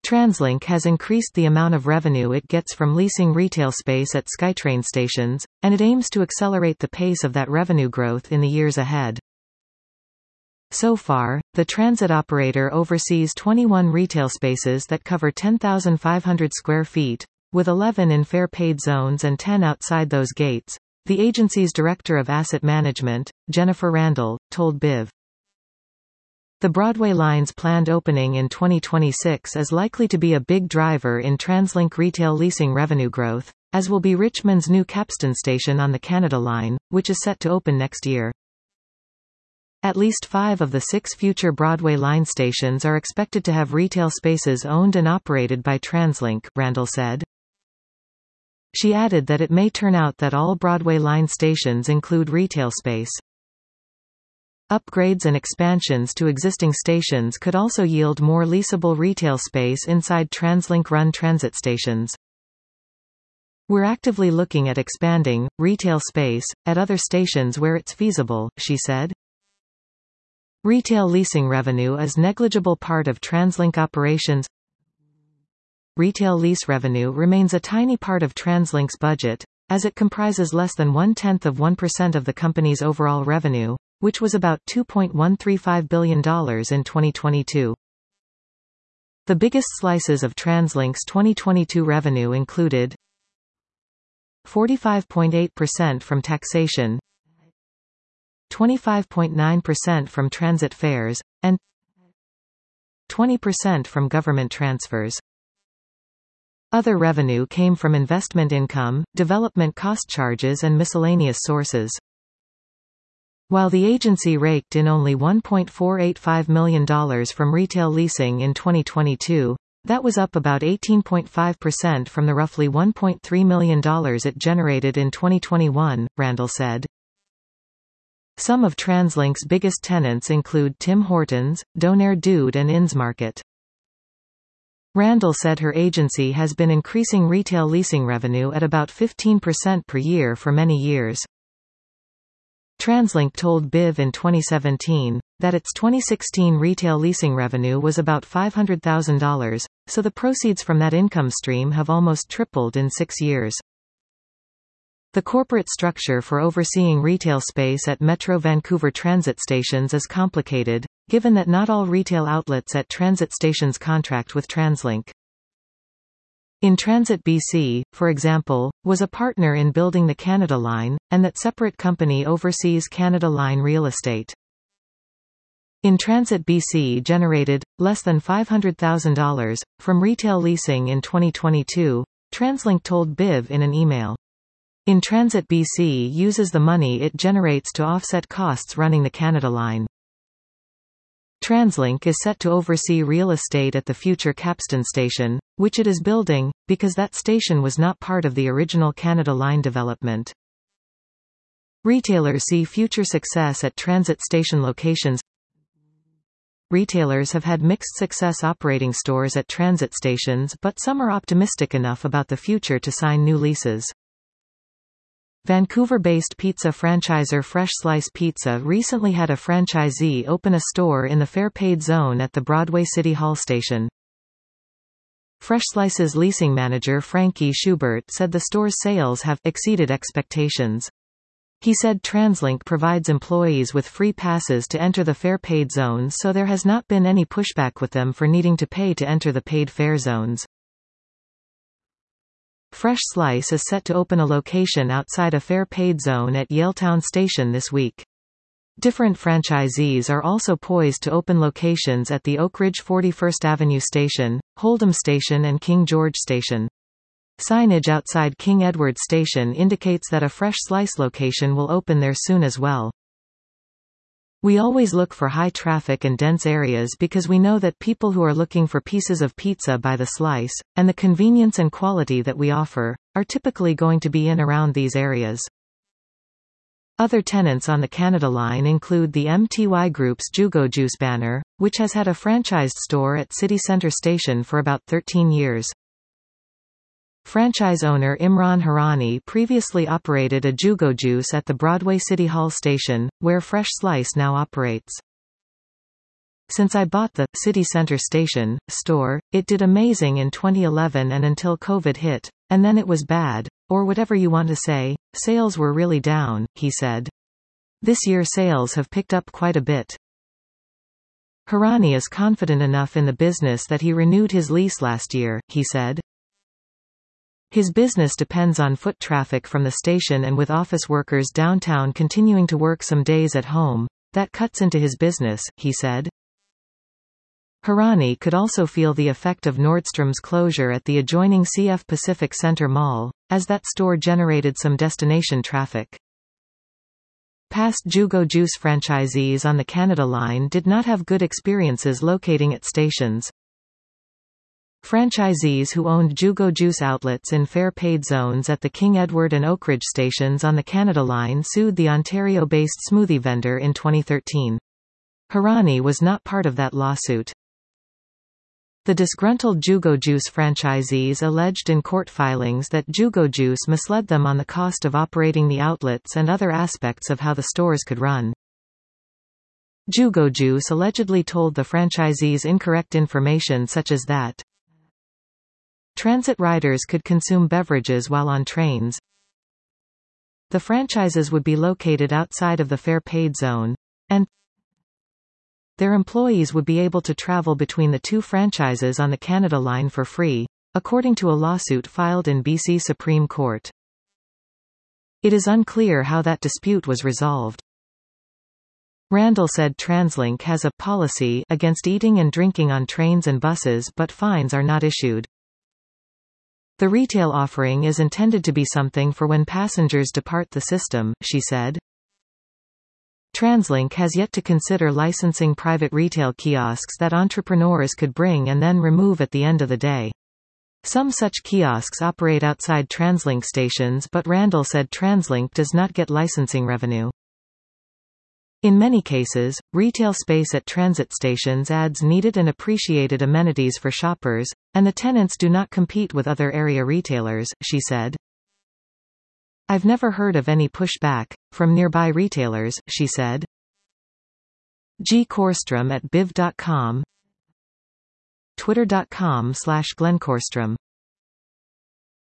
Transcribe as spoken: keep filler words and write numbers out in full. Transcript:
TransLink has increased the amount of revenue it gets from leasing retail space at SkyTrain stations, and it aims to accelerate the pace of that revenue growth in the years ahead. So far, the transit operator oversees twenty-one retail spaces that cover ten thousand five hundred square feet, with eleven in fare-paid zones and ten outside those gates, the agency's Director of Asset Management, Jennifer Randall, told B I V. The Broadway line's planned opening in twenty twenty-six is likely to be a big driver in TransLink retail leasing revenue growth, as will be Richmond's new Capstan station on the Canada Line, which is set to open next year. At least five of the six future Broadway line stations are expected to have retail spaces owned and operated by TransLink, Randall said. She added that it may turn out that all Broadway line stations include retail space. Upgrades and expansions to existing stations could also yield more leasable retail space inside TransLink-run transit stations. We're actively looking at expanding retail space at other stations where it's feasible, she said. Retail leasing revenue is negligible part of TransLink operations. Retail lease revenue remains a tiny part of TransLink's budget, as it comprises less than one-tenth of one percent of the company's overall revenue, which was about two point one three five billion dollars in twenty twenty-two. The biggest slices of TransLink's twenty twenty-two revenue included forty-five point eight percent from taxation, twenty-five point nine percent from transit fares, and twenty percent from government transfers. Other revenue came from investment income, development cost charges and miscellaneous sources. While the agency raked in only one point four eight five million dollars from retail leasing in twenty twenty-two, that was up about eighteen point five percent from the roughly one point three million dollars it generated in twenty twenty-one, Randall said. Some of TransLink's biggest tenants include Tim Hortons, Donair Dude and Insmarket. Randall said her agency has been increasing retail leasing revenue at about fifteen percent per year for many years. TransLink told B I V in twenty seventeen that its twenty sixteen retail leasing revenue was about five hundred thousand dollars, so the proceeds from that income stream have almost tripled in six years. The corporate structure for overseeing retail space at Metro Vancouver transit stations is complicated, given that not all retail outlets at transit stations contract with TransLink. In Transit B C, for example, was a partner in building the Canada Line, and that separate company oversees Canada Line real estate. In Transit B C generated less than five hundred thousand dollars from retail leasing in twenty twenty-two, TransLink told B I V in an email. In Transit B C uses the money it generates to offset costs running the Canada Line. TransLink is set to oversee real estate at the future Capstan station, which it is building, because that station was not part of the original Canada Line development. Retailers see future success at transit station locations. Retailers have had mixed success operating stores at transit stations, but some are optimistic enough about the future to sign new leases. Vancouver-based pizza franchisor Fresh Slice Pizza recently had a franchisee open a store in the fare-paid zone at the Broadway City Hall station. Fresh Slice's leasing manager Frankie Schubert said the store's sales have exceeded expectations. He said TransLink provides employees with free passes to enter the fare-paid zones, so there has not been any pushback with them for needing to pay to enter the paid fare zones. Fresh Slice is set to open a location outside a fare-paid zone at Yaletown Station this week. Different franchisees are also poised to open locations at the Oak Ridge forty-first Avenue Station, Holdham Station and King George Station. Signage outside King Edward Station indicates that a Fresh Slice location will open there soon as well. We always look for high traffic and dense areas because we know that people who are looking for pieces of pizza by the slice, and the convenience and quality that we offer, are typically going to be in around these areas. Other tenants on the Canada Line include the M T Y Group's Jugo Juice banner, which has had a franchised store at City Centre Station for about thirteen years. Franchise owner Imran Harani previously operated a Jugo Juice at the Broadway City Hall station, where Fresh Slice now operates. Since I bought the city center station store, it did amazing in twenty eleven and until COVID hit. And then it was bad. Or whatever you want to say, sales were really down, he said. This year sales have picked up quite a bit. Hirani is confident enough in the business that he renewed his lease last year, he said. His business depends on foot traffic from the station, and with office workers downtown continuing to work some days at home, that cuts into his business, he said. Hirani could also feel the effect of Nordstrom's closure at the adjoining C F Pacific Center Mall, as that store generated some destination traffic. Past Jugo Juice franchisees on the Canada Line did not have good experiences locating at stations. Franchisees who owned Jugo Juice outlets in fare paid zones at the King Edward and Oakridge stations on the Canada Line sued the Ontario-based smoothie vendor in twenty thirteen. Hirani was not part of that lawsuit. The disgruntled Jugo Juice franchisees alleged in court filings that Jugo Juice misled them on the cost of operating the outlets and other aspects of how the stores could run. Jugo Juice allegedly told the franchisees incorrect information such as that transit riders could consume beverages while on trains, the franchises would be located outside of the fare paid zone, and their employees would be able to travel between the two franchises on the Canada Line for free, according to a lawsuit filed in B C Supreme Court. It is unclear how that dispute was resolved. Randall said TransLink has a policy against eating and drinking on trains and buses, but fines are not issued. The retail offering is intended to be something for when passengers depart the system, she said. TransLink has yet to consider licensing private retail kiosks that entrepreneurs could bring and then remove at the end of the day. Some such kiosks operate outside TransLink stations, but Randall said TransLink does not get licensing revenue. In many cases, retail space at transit stations adds needed and appreciated amenities for shoppers, and the tenants do not compete with other area retailers, she said. I've never heard of any pushback from nearby retailers, she said. G. Korstrom at biv dot com, twitter dot com slash Glenn Korstrom.